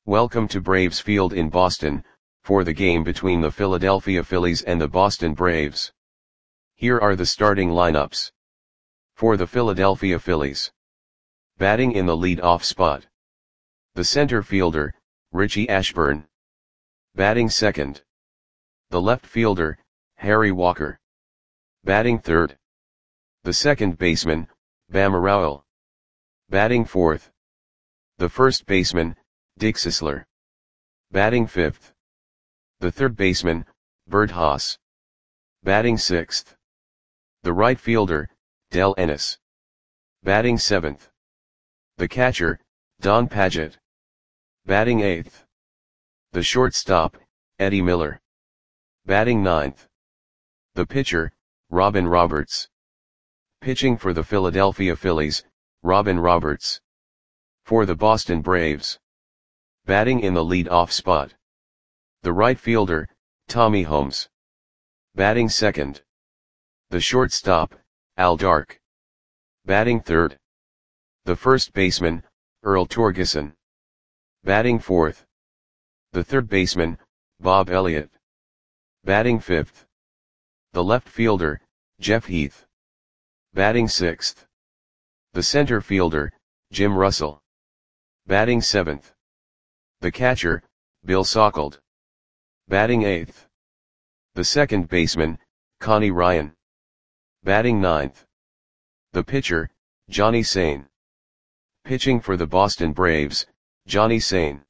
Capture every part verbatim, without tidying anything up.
Welcome to Braves Field in Boston, for the game between the Philadelphia Phillies and the Boston Braves. Here are the starting lineups. For the Philadelphia Phillies. Batting in the lead-off spot. The center fielder, Richie Ashburn. Batting second. The left fielder, Harry Walker. Batting third. The second baseman, Bama Rowell. Batting fourth. The first baseman, Dick Sisler. Batting fifth. The third baseman, Bert Haas. Batting sixth. The right fielder, Del Ennis. Batting seventh. The catcher, Don Padgett. Batting eighth. The shortstop, Eddie Miller. Batting ninth. The pitcher, Robin Roberts. Pitching for the Philadelphia Phillies, Robin Roberts. For the Boston Braves. Batting in the lead-off spot. The right fielder, Tommy Holmes. Batting second. The shortstop, Al Dark. Batting third. The first baseman, Earl Torgeson. Batting fourth. The third baseman, Bob Elliott. Batting fifth. The left fielder, Jeff Heath. Batting sixth. The center fielder, Jim Russell. Batting seventh. The catcher, Bill Sauckled. Batting eighth. The second baseman, Connie Ryan. Batting ninth. The pitcher, Johnny Sain. Pitching for the Boston Braves, Johnny Sain.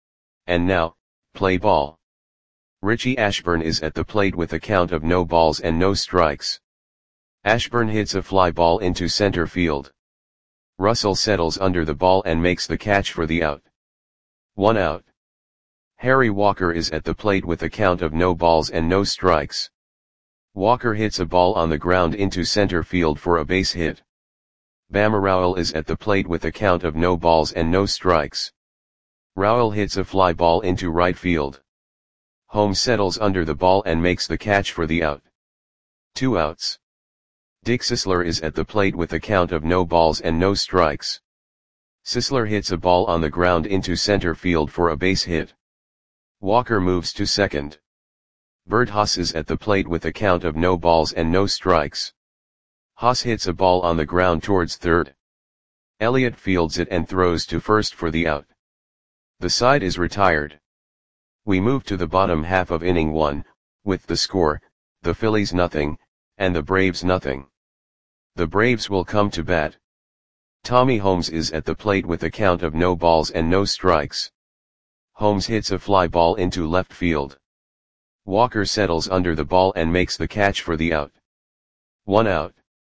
And now, play ball. Richie Ashburn is at the plate with a count of no balls and no strikes. Ashburn hits a fly ball into center field. Russell settles under the ball and makes the catch for the out. One out. Harry Walker is at the plate with a count of no balls and no strikes. Walker hits a ball on the ground into center field for a base hit. Bama Rowell is at the plate with a count of no balls and no strikes. Rowell hits a fly ball into right field. Holmes settles under the ball and makes the catch for the out. Two outs. Dick Sisler is at the plate with a count of no balls and no strikes. Sisler hits a ball on the ground into center field for a base hit. Walker moves to second. Bert Haas is at the plate with a count of no balls and no strikes. Haas hits a ball on the ground towards third. Elliott fields it and throws to first for the out. The side is retired. We move to the bottom half of inning one, with the score, the Phillies nothing, and the Braves nothing. The Braves will come to bat. Tommy Holmes is at the plate with a count of no balls and no strikes. Holmes hits a fly ball into left field. Walker settles under the ball and makes the catch for the out. One out.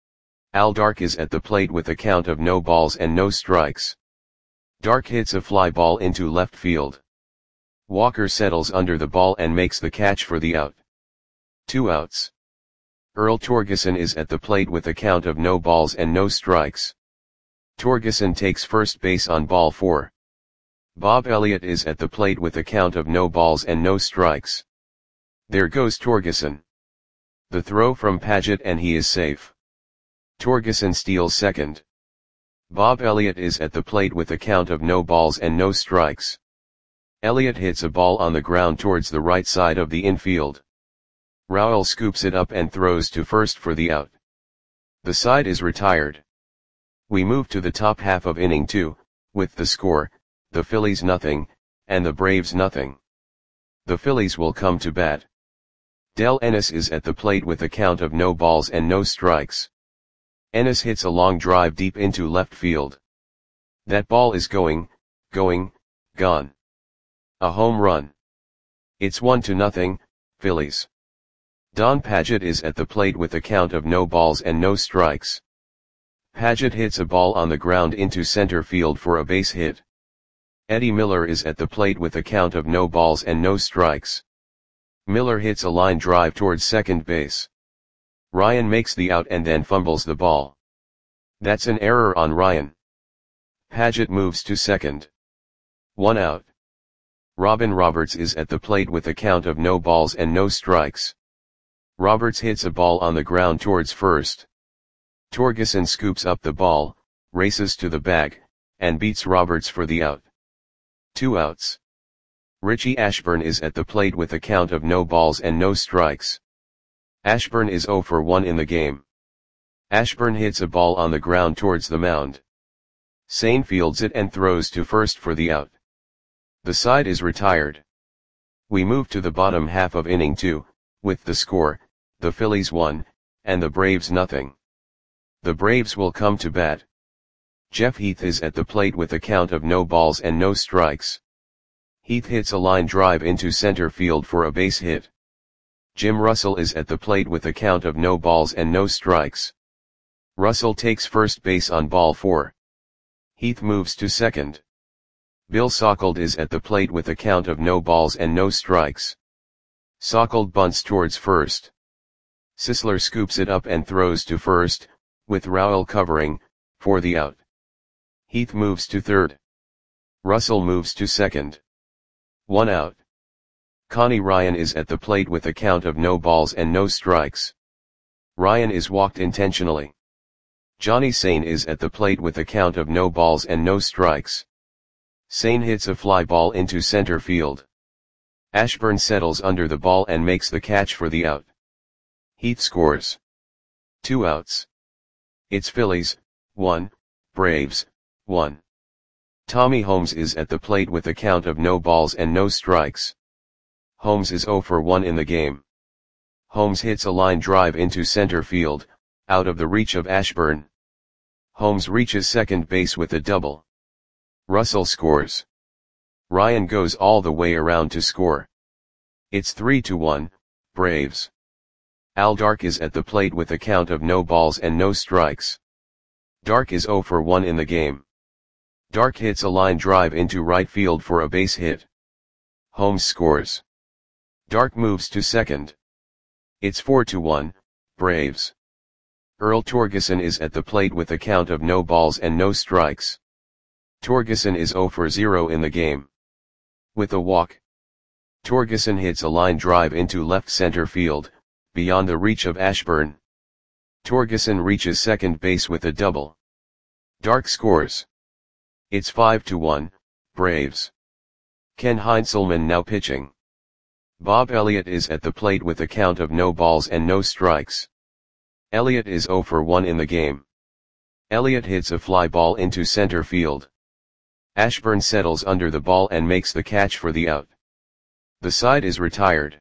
Al Dark is at the plate with a count of no balls and no strikes. Dark hits a fly ball into left field. Walker settles under the ball and makes the catch for the out. Two outs. Earl Torgeson is at the plate with a count of no balls and no strikes. Torgeson takes first base on ball four. Bob Elliott is at the plate with a count of no balls and no strikes. There goes Torgeson. The throw from Padgett and he is safe. Torgeson steals second. Bob Elliott is at the plate with a count of no balls and no strikes. Elliott hits a ball on the ground towards the right side of the infield. Rowell scoops it up and throws to first for the out. The side is retired. We move to the top half of inning two, with the score, the Phillies nothing, and the Braves nothing. The Phillies will come to bat. Del Ennis is at the plate with a count of no balls and no strikes. Ennis hits a long drive deep into left field. That ball is going, going, gone. A home run. It's one to nothing, Phillies. Don Padgett is at the plate with a count of no balls and no strikes. Padgett hits a ball on the ground into center field for a base hit. Eddie Miller is at the plate with a count of no balls and no strikes. Miller hits a line drive towards second base. Ryan makes the out and then fumbles the ball. That's an error on Ryan. Padgett moves to second. One out. Robin Roberts is at the plate with a count of no balls and no strikes. Roberts hits a ball on the ground towards first. Torgeson scoops up the ball, races to the bag, and beats Roberts for the out. Two outs. Richie Ashburn is at the plate with a count of no balls and no strikes. Ashburn is zero for one in the game. Ashburn hits a ball on the ground towards the mound. Sane fields it and throws to first for the out. The side is retired. We move to the bottom half of inning two, with the score, the Phillies one, and the Braves nothing. The Braves will come to bat. Jeff Heath is at the plate with a count of no balls and no strikes. Heath hits a line drive into center field for a base hit. Jim Russell is at the plate with a count of no balls and no strikes. Russell takes first base on ball four. Heath moves to second. Bill Sauckled is at the plate with a count of no balls and no strikes. Sauckled bunts towards first. Sisler scoops it up and throws to first, with Rowell covering, for the out. Heath moves to third. Russell moves to second. One out. Connie Ryan is at the plate with a count of no balls and no strikes. Ryan is walked intentionally. Johnny Sane is at the plate with a count of no balls and no strikes. Sane hits a fly ball into center field. Ashburn settles under the ball and makes the catch for the out. Heath scores. Two outs. It's Phillies, one, Braves, one. Tommy Holmes is at the plate with a count of no balls and no strikes. Holmes is zero for one in the game. Holmes hits a line drive into center field, out of the reach of Ashburn. Holmes reaches second base with a double. Russell scores. Ryan goes all the way around to score. It's three to one, Braves. Al Dark is at the plate with a count of no balls and no strikes. Dark is zero for one in the game. Dark hits a line drive into right field for a base hit. Holmes scores. Dark moves to second. It's four to one, Braves. Earl Torgeson is at the plate with a count of no balls and no strikes. Torgeson is zero for zero in the game. With a walk. Torgeson hits a line drive into left center field, beyond the reach of Ashburn. Torgeson reaches second base with a double. Dark scores. It's five to one, Braves. Ken Heinzelman now pitching. Bob Elliott is at the plate with a count of no balls and no strikes. Elliott is zero for one in the game. Elliott hits a fly ball into center field. Ashburn settles under the ball and makes the catch for the out. The side is retired.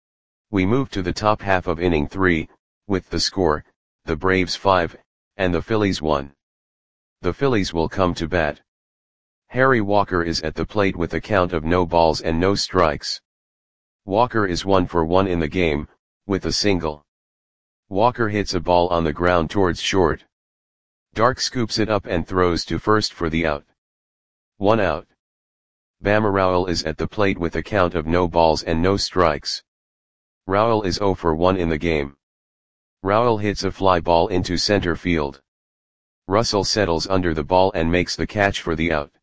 We move to the top half of inning three, with the score, the Braves five, and the Phillies one. The Phillies will come to bat. Harry Walker is at the plate with a count of no balls and no strikes. Walker is one for one in the game, with a single. Walker hits a ball on the ground towards short. Dark scoops it up and throws to first for the out. One out. Bama Rowell is at the plate with a count of no balls and no strikes. Rowell is zero for one in the game. Rowell hits a fly ball into center field. Russell settles under the ball and makes the catch for the out.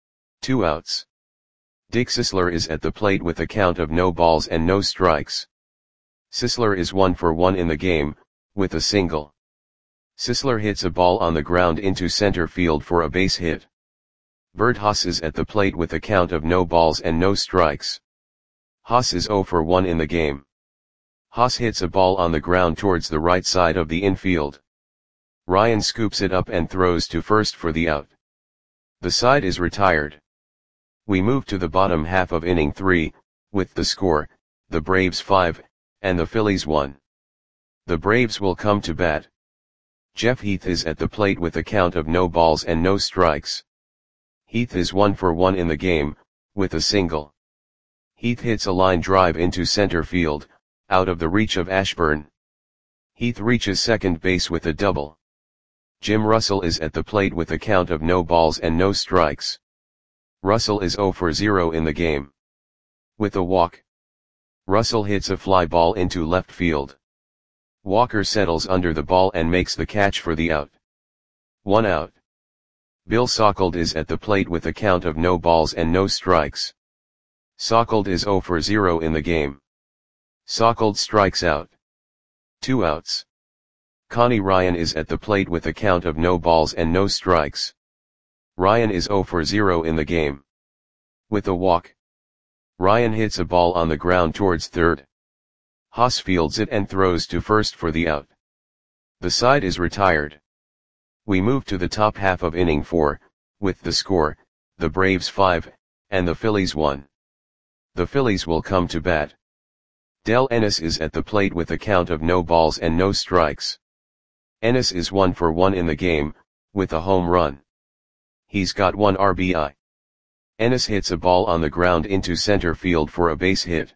Two outs. Dick Sisler is at the plate with a count of no balls and no strikes. Sisler is one for one in the game, with a single. Sisler hits a ball on the ground into center field for a base hit. Bert Haas is at the plate with a count of no balls and no strikes. Haas is zero for one in the game. Haas hits a ball on the ground towards the right side of the infield. Ryan scoops it up and throws to first for the out. The side is retired. We move to the bottom half of inning three, with the score, the Braves five, and the Phillies one. The Braves will come to bat. Jeff Heath is at the plate with a count of no balls and no strikes. Heath is one for one in the game, with a single. Heath hits a line drive into center field, out of the reach of Ashburn. Heath reaches second base with a double. Jim Russell is at the plate with a count of no balls and no strikes. Russell is zero for zero in the game. With a walk. Russell hits a fly ball into left field. Walker settles under the ball and makes the catch for the out. One out. Bill Sauckled is at the plate with a count of no balls and no strikes. Sauckled is zero for zero in the game. Sauckled strikes out. Two outs. Connie Ryan is at the plate with a count of no balls and no strikes. Ryan is zero for zero in the game. With a walk. Ryan hits a ball on the ground towards third. Haas fields it and throws to first for the out. The side is retired. We move to the top half of inning four, with the score, the Braves five, and the Phillies one. The Phillies will come to bat. Del Ennis is at the plate with a count of no balls and no strikes. Ennis is one for one in the game, with a home run. He's got one R B I. Ennis hits a ball on the ground into center field for a base hit.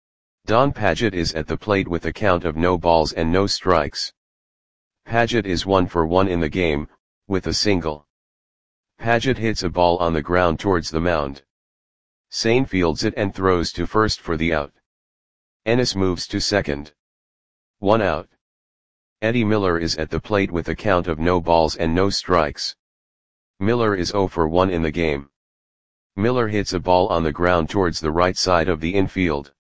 Don Padgett is at the plate with a count of no balls and no strikes. Padgett is one for one in the game, with a single. Padgett hits a ball on the ground towards the mound. Sane fields it and throws to first for the out. Ennis moves to second. One out. Eddie Miller is at the plate with a count of no balls and no strikes. Miller is zero for one in the game. Miller hits a ball on the ground towards the right side of the infield.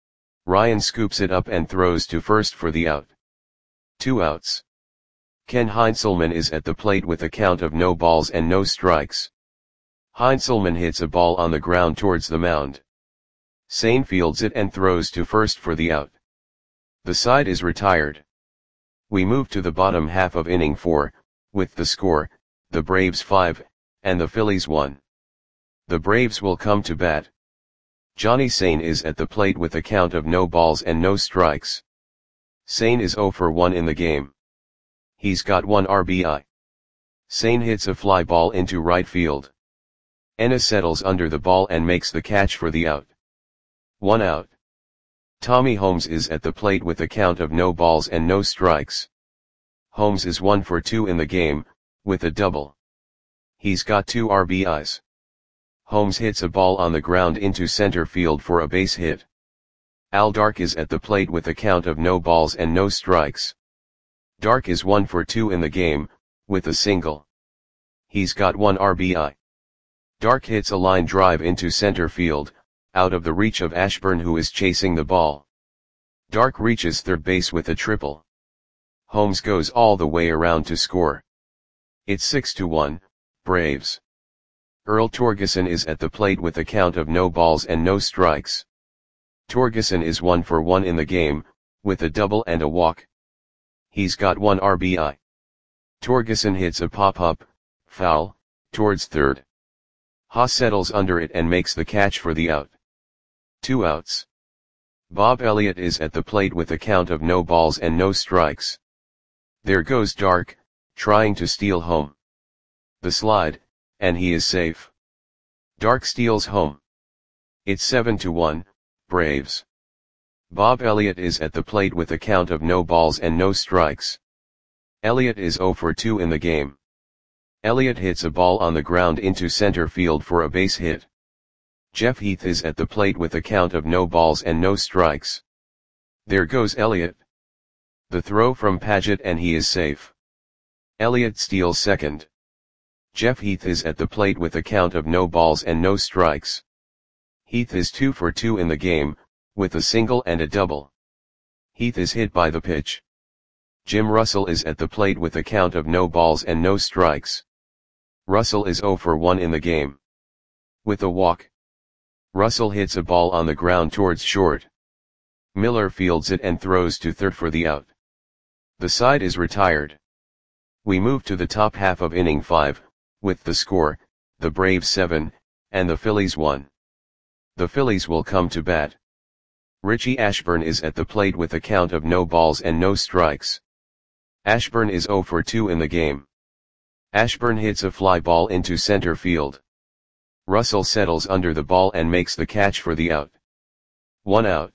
Ryan scoops it up and throws to first for the out. Two outs. Ken Heinzelman is at the plate with a count of no balls and no strikes. Heinzelman hits a ball on the ground towards the mound. Sane fields it and throws to first for the out. The side is retired. We move to the bottom half of inning four, with the score, the Braves five, and the Phillies one. The Braves will come to bat. Johnny Sane is at the plate with a count of no balls and no strikes. Sane is zero for one in the game. He's got one R B I. Sane hits a fly ball into right field. Ennis settles under the ball and makes the catch for the out. One out. Tommy Holmes is at the plate with a count of no balls and no strikes. Holmes is one for two in the game, with a double. He's got two R B Is. Holmes hits a ball on the ground into center field for a base hit. Al Dark is at the plate with a count of no balls and no strikes. Dark is one for two in the game, with a single. He's got one R B I. Dark hits a line drive into center field, out of the reach of Ashburn, who is chasing the ball. Dark reaches third base with a triple. Holmes goes all the way around to score. It's six to one, Braves. Earl Torgeson is at the plate with a count of no balls and no strikes. Torgeson is one for one in the game, with a double and a walk. He's got one R B I. Torgeson hits a pop-up, foul, towards third. Haas settles under it and makes the catch for the out. Two outs. Bob Elliott is at the plate with a count of no balls and no strikes. There goes Dark, trying to steal home. The slide, and he is safe. Dark steals home. It's seven to one, Braves. Bob Elliott is at the plate with a count of no balls and no strikes. Elliott is zero for two in the game. Elliott hits a ball on the ground into center field for a base hit. Jeff Heath is at the plate with a count of no balls and no strikes. There goes Elliott. The throw from Padgett and he is safe. Elliott steals second. Jeff Heath is at the plate with a count of no balls and no strikes. Heath is two for two in the game, with a single and a double. Heath is hit by the pitch. Jim Russell is at the plate with a count of no balls and no strikes. Russell is zero for one in the game. With a walk. Russell hits a ball on the ground towards short. Miller fields it and throws to third for the out. The side is retired. We move to the top half of inning five, with the score, the Braves seven, and the Phillies one. The Phillies will come to bat. Richie Ashburn is at the plate with a count of no balls and no strikes. Ashburn is zero for two in the game. Ashburn hits a fly ball into center field. Russell settles under the ball and makes the catch for the out. One out.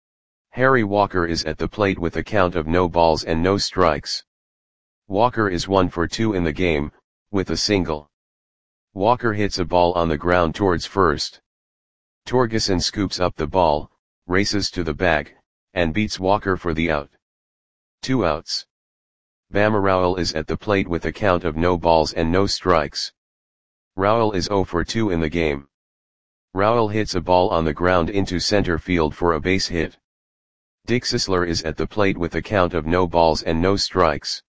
Harry Walker is at the plate with a count of no balls and no strikes. Walker is one for two in the game, with a single. Walker hits a ball on the ground towards first. Torgeson scoops up the ball, races to the bag, and beats Walker for the out. Two outs. Bama Rowell is at the plate with a count of no balls and no strikes. Rowell is zero for two in the game. Rowell hits a ball on the ground into center field for a base hit. Dick Sisler is at the plate with a count of no balls and no strikes.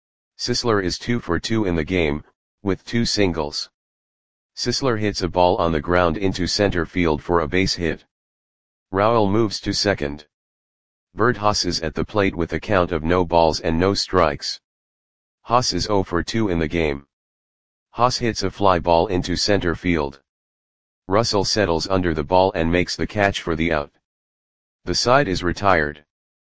Sisler is two for two in the game, with two singles. Sisler hits a ball on the ground into center field for a base hit. Rowell moves to second. Bert Haas is at the plate with a count of no balls and no strikes. Haas is zero for two in the game. Haas hits a fly ball into center field. Russell settles under the ball and makes the catch for the out. The side is retired.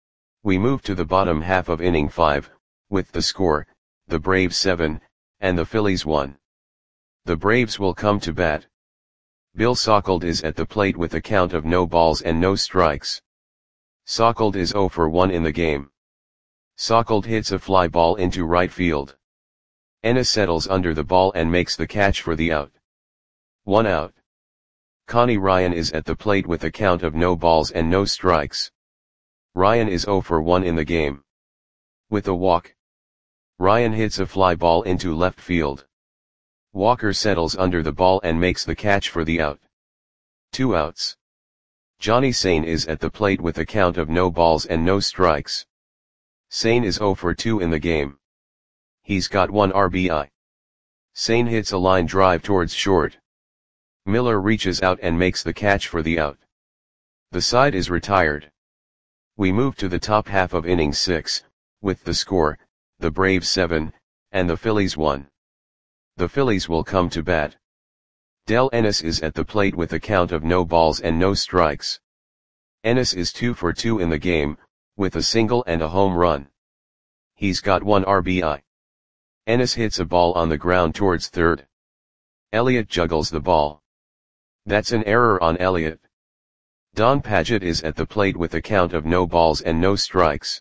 We move to the bottom half of inning five, with the score, the Braves seven, and the Phillies one. The Braves will come to bat. Bill Sauckelde is at the plate with a count of no balls and no strikes. Sauckelde is zero for one in the game. Sauckelde hits a fly ball into right field. Ennis settles under the ball and makes the catch for the out. One out. Connie Ryan is at the plate with a count of no balls and no strikes. Ryan is zero for one in the game. With a walk. Ryan hits a fly ball into left field. Walker settles under the ball and makes the catch for the out. Two outs. Johnny Sain is at the plate with a count of no balls and no strikes. Sain is zero for two in the game. He's got one R B I. Sain hits a line drive towards short. Miller reaches out and makes the catch for the out. The side is retired. We move to the top half of inning six, with the score, the Braves seven, and the Phillies one. The Phillies will come to bat. Del Ennis is at the plate with a count of no balls and no strikes. Ennis is two for two in the game, with a single and a home run. He's got one R B I. Ennis hits a ball on the ground towards third. Elliott juggles the ball. That's an error on Elliott. Don Padgett is at the plate with a count of no balls and no strikes.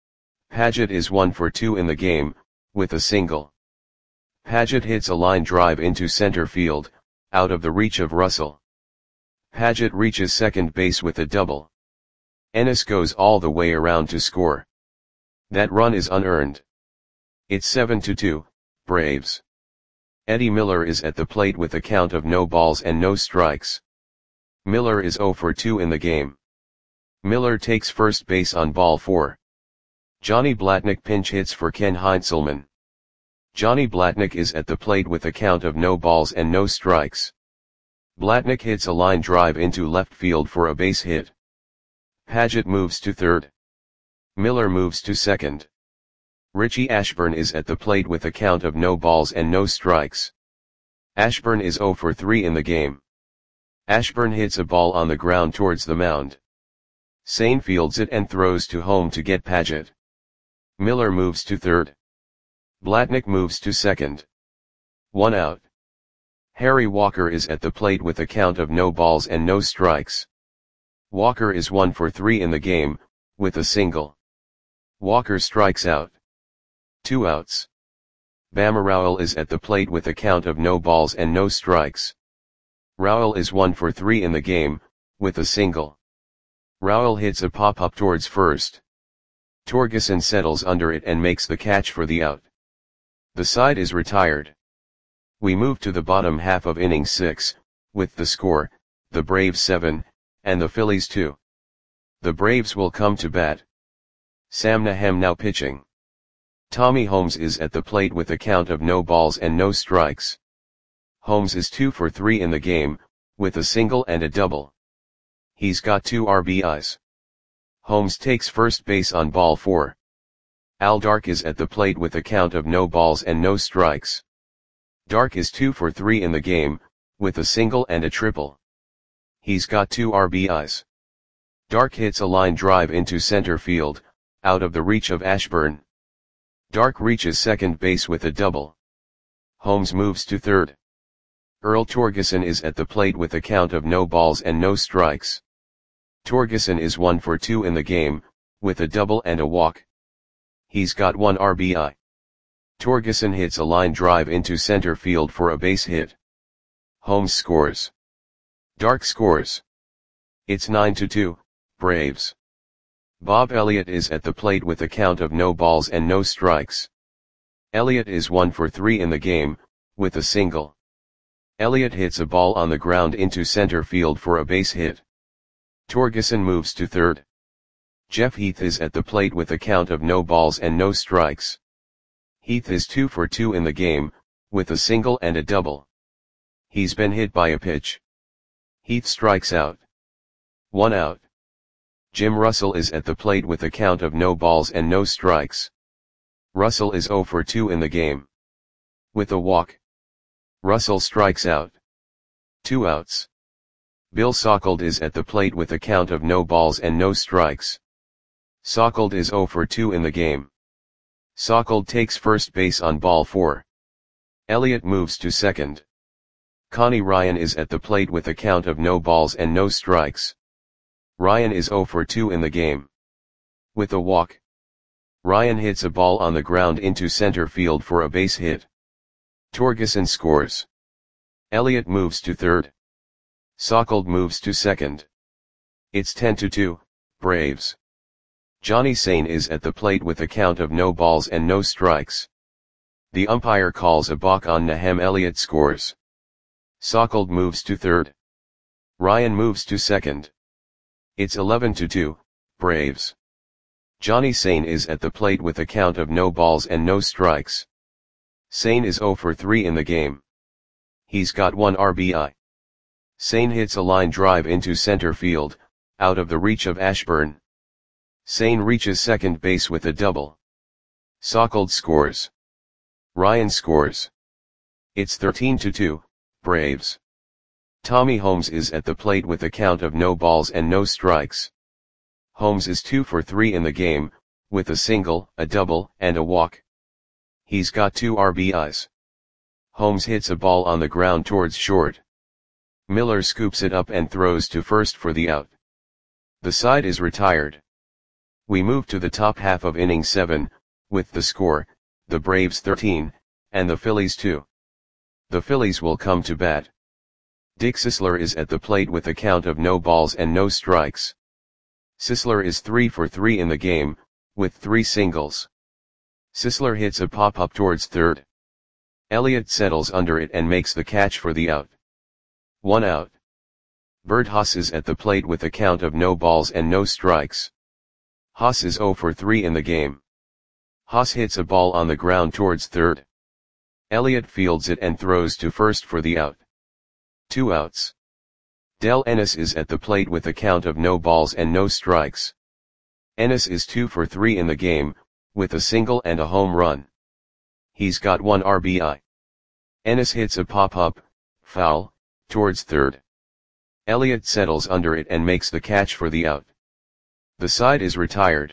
Padgett is one for two in the game, with a single. Padgett hits a line drive into center field, out of the reach of Russell. Padgett reaches second base with a double. Ennis goes all the way around to score. That run is unearned. It's seven to two, Braves. Eddie Miller is at the plate with a count of no balls and no strikes. Miller is zero for two in the game. Miller takes first base on ball four. Johnny Blatnick pinch hits for Ken Heinzelman. Johnny Blatnick is at the plate with a count of no balls and no strikes. Blatnick hits a line drive into left field for a base hit. Padgett moves to third. Miller moves to second. Richie Ashburn is at the plate with a count of no balls and no strikes. Ashburn is zero for three in the game. Ashburn hits a ball on the ground towards the mound. Sain fields it and throws to home to get Padgett. Miller moves to third. Blatnick moves to second. One out. Harry Walker is at the plate with a count of no balls and no strikes. Walker is one for three in the game, with a single. Walker strikes out. Two outs. Bama Rowell is at the plate with a count of no balls and no strikes. Rowell is one for three in the game, with a single. Rowell hits a pop-up towards first. Torgeson settles under it and makes the catch for the out. The side is retired. We move to the bottom half of inning six, with the score, the Braves seven, and the Phillies two. The Braves will come to bat. Sam Nahem now pitching. Tommy Holmes is at the plate with a count of no balls and no strikes. Holmes is two for three in the game, with a single and a double. He's got two R B Is. Holmes takes first base on ball four. Al Dark is at the plate with a count of no balls and no strikes. Dark is two for three in the game, with a single and a triple. He's got two R B Is. Dark hits a line drive into center field, out of the reach of Ashburn. Dark reaches second base with a double. Holmes moves to third. Earl Torgeson is at the plate with a count of no balls and no strikes. Torgeson is one for two in the game, with a double and a walk. He's got one R B I. Torgeson hits a line drive into center field for a base hit. Holmes scores. Dark scores. It's nine to two, Braves. Bob Elliott is at the plate with a count of no balls and no strikes. Elliott is one for three in the game, with a single. Elliott hits a ball on the ground into center field for a base hit. Torgeson moves to third. Jeff Heath is at the plate with a count of no balls and no strikes. Heath is two for two in the game, with a single and a double. He's been hit by a pitch. Heath strikes out. One out. Jim Russell is at the plate with a count of no balls and no strikes. Russell is zero for two in the game. With a walk, Russell strikes out. Two outs. Bill Sauckled is at the plate with a count of no balls and no strikes. Sauckled is zero for two in the game. Sauckled takes first base on ball four. Elliott moves to second. Connie Ryan is at the plate with a count of no balls and no strikes. Ryan is zero for two in the game. With a walk, Ryan hits a ball on the ground into center field for a base hit. Torgeson scores. Elliott moves to third. Sauckled moves to second. It's ten to two, Braves. Johnny Sane is at the plate with a count of no balls and no strikes. The umpire calls a balk on Nahem. Elliott scores. Sauckled moves to third. Ryan moves to second. It's eleven to two, Braves. Johnny Sane is at the plate with a count of no balls and no strikes. Sane is zero for three in the game. He's got one R B I. Sane hits a line drive into center field, out of the reach of Ashburn. Sane reaches second base with a double. Sauckled scores. Ryan scores. It's thirteen to two, Braves. Tommy Holmes is at the plate with a count of no balls and no strikes. Holmes is two for three in the game, with a single, a double, and a walk. He's got two R B Is. Holmes hits a ball on the ground towards short. Miller scoops it up and throws to first for the out. The side is retired. We move to the top half of inning seven, with the score, the Braves thirteen, and the Phillies two. The Phillies will come to bat. Dick Sisler is at the plate with a count of no balls and no strikes. Sisler is three for three in the game, with three singles. Sisler hits a pop-up towards third. Elliott settles under it and makes the catch for the out. One out. Bert Haas is at the plate with a count of no balls and no strikes. Haas is zero for three in the game. Haas hits a ball on the ground towards third. Elliott fields it and throws to first for the out. Two outs. Del Ennis is at the plate with a count of no balls and no strikes. Ennis is two for three in the game, with a single and a home run. He's got one R B I. Ennis hits a pop-up, foul, towards third. Elliott settles under it and makes the catch for the out. The side is retired.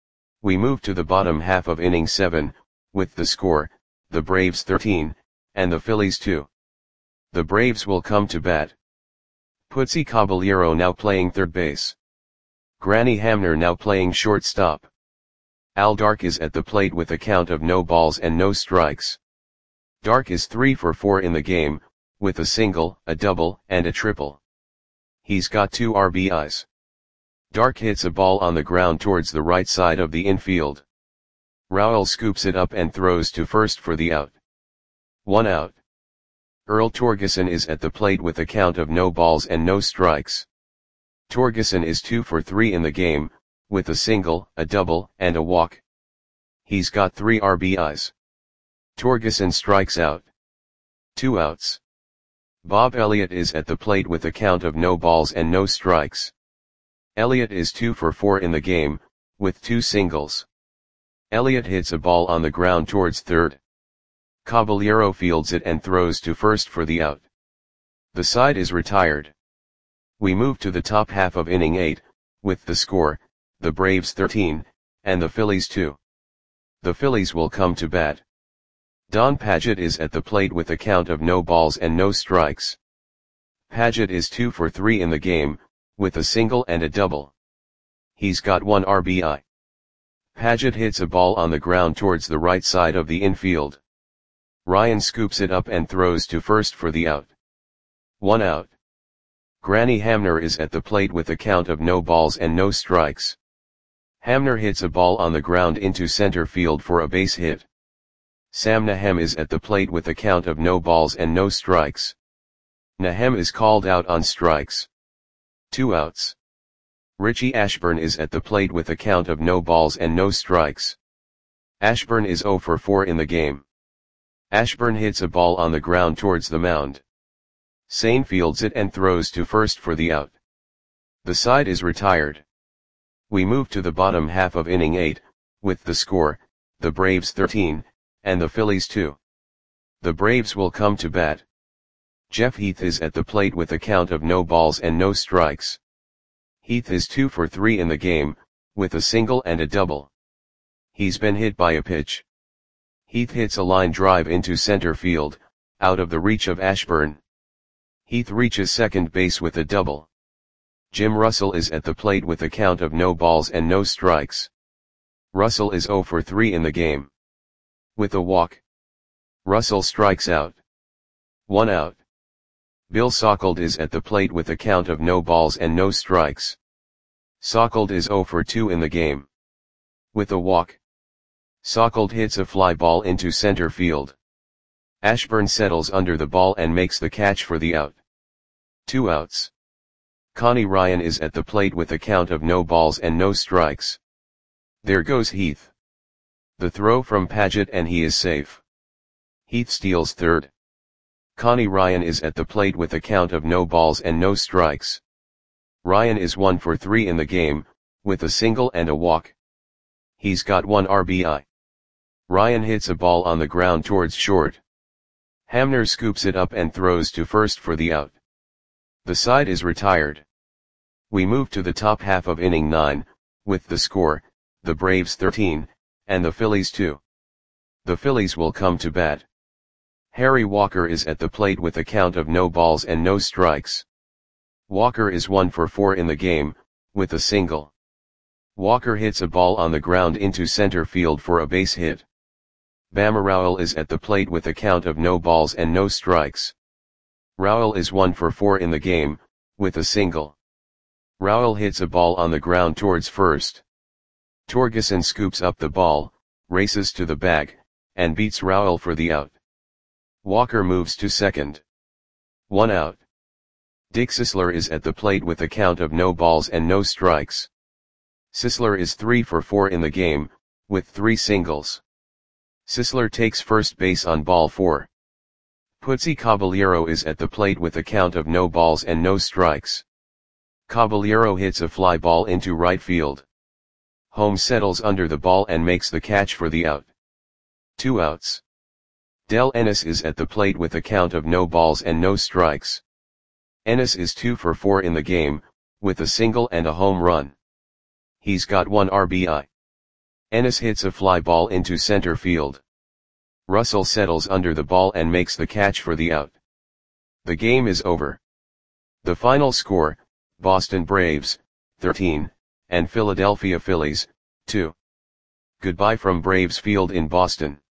We move to the bottom half of inning seven, with the score, the Braves thirteen, and the Phillies two. The Braves will come to bat. Putzi Caballero now playing third base. Granny Hamner now playing shortstop. Al Dark is at the plate with a count of no balls and no strikes. Dark is three for four in the game, with a single, a double, and a triple. He's got two R B Is. Dark hits a ball on the ground towards the right side of the infield. Rowell scoops it up and throws to first for the out. One out. Earl Torgeson is at the plate with a count of no balls and no strikes. Torgeson is two for three in the game, with a single, a double, and a walk. He's got three R B Is. Torgeson strikes out. Two outs. Bob Elliott is at the plate with a count of no balls and no strikes. Elliott is two for four in the game, with two singles. Elliott hits a ball on the ground towards third. Caballero fields it and throws to first for the out. The side is retired. We move to the top half of inning eight, with the score, the Braves thirteen, and the Phillies two. The Phillies will come to bat. Don Padgett is at the plate with a count of no balls and no strikes. Padgett is two for three in the game, with a single and a double. He's got one R B I. Padgett hits a ball on the ground towards the right side of the infield. Ryan scoops it up and throws to first for the out. One out. Granny Hamner is at the plate with a count of no balls and no strikes. Hamner hits a ball on the ground into center field for a base hit. Sam Nahem is at the plate with a count of no balls and no strikes. Nahem is called out on strikes. Two outs. Richie Ashburn is at the plate with a count of no balls and no strikes. Ashburn is zero for four in the game. Ashburn hits a ball on the ground towards the mound. Sane fields it and throws to first for the out. The side is retired. We move to the bottom half of inning eight, with the score, the Braves thirteen, and the Phillies two. The Braves will come to bat. Jeff Heath is at the plate with a count of no balls and no strikes. Heath is two for three in the game, with a single and a double. He's been hit by a pitch. Heath hits a line drive into center field, out of the reach of Ashburn. Heath reaches second base with a double. Jim Russell is at the plate with a count of no balls and no strikes. Russell is zero for three in the game. With a walk, Russell strikes out. One out. Bill Sauckelde is at the plate with a count of no balls and no strikes. Sauckelde is zero for two in the game. With a walk, Sauckelde hits a fly ball into center field. Ashburn settles under the ball and makes the catch for the out. Two outs. Connie Ryan is at the plate with a count of no balls and no strikes. There goes Heath. The throw from Paget and he is safe. Heath steals third. Connie Ryan is at the plate with a count of no balls and no strikes. Ryan is one for three in the game, with a single and a walk. He's got one R B I. Ryan hits a ball on the ground towards short. Hamner scoops it up and throws to first for the out. The side is retired. We move to the top half of inning nine, with the score, the Braves thirteen, and the Phillies two. The Phillies will come to bat. Harry Walker is at the plate with a count of no balls and no strikes. Walker is one for four in the game, with a single. Walker hits a ball on the ground into center field for a base hit. Bama Rowell is at the plate with a count of no balls and no strikes. Rowell is one for four in the game, with a single. Rowell hits a ball on the ground towards first. Torgeson scoops up the ball, races to the bag, and beats Rowell for the out. Walker moves to second. One out. Dick Sisler is at the plate with a count of no balls and no strikes. Sisler is three for four in the game, with three singles. Sisler takes first base on ball four. Putsy Caballero is at the plate with a count of no balls and no strikes. Caballero hits a fly ball into right field. Holmes settles under the ball and makes the catch for the out. Two outs. Del Ennis is at the plate with a count of no balls and no strikes. Ennis is two for four in the game, with a single and a home run. He's got one R B I. Ennis hits a fly ball into center field. Russell settles under the ball and makes the catch for the out. The game is over. The final score, Boston Braves, thirteen, and Philadelphia Phillies, two. Goodbye from Braves Field in Boston.